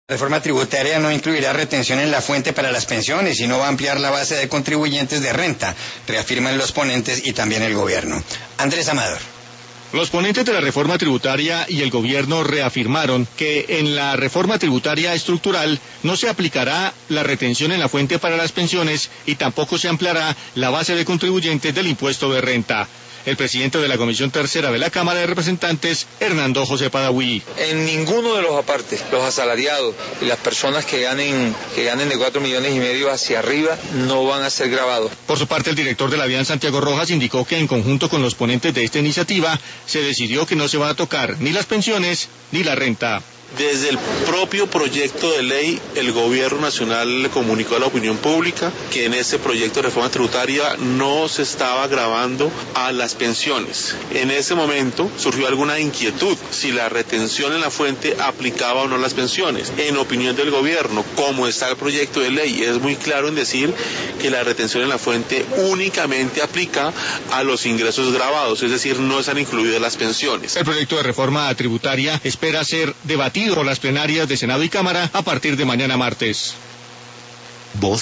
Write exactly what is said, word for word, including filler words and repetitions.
La reforma tributaria no incluirá retención en la fuente para las pensiones y no va a ampliar la base de contribuyentes de renta, reafirman los ponentes y también el gobierno. Andrés Amador. Los ponentes de la reforma tributaria y el gobierno reafirmaron que en la reforma tributaria estructural no se aplicará la retención en la fuente para las pensiones y tampoco se ampliará la base de contribuyentes del impuesto de renta. El presidente de la Comisión Tercera de la Cámara de Representantes, Hernando José Padaví. En ninguno de los apartes, los asalariados y las personas que ganen, que ganen de cuatro millones y medio hacia arriba no van a ser grabados. Por su parte, el director de la DIAN, Santiago Rojas, indicó que en conjunto con los ponentes de esta iniciativa se decidió que no se va a tocar ni las pensiones ni la renta. Desde el propio proyecto de ley, el gobierno nacional le comunicó a la opinión pública que en este proyecto de reforma tributaria no se estaba gravando a las pensiones. En ese momento surgió alguna inquietud si la retención en la fuente aplicaba o no a las pensiones. En opinión del gobierno, como está el proyecto de ley, es muy claro en decir que la retención en la fuente únicamente aplica a los ingresos gravados, es decir, no están incluidas las pensiones. El proyecto de reforma tributaria espera ser debatido por las plenarias de Senado y Cámara a partir de mañana martes. Voz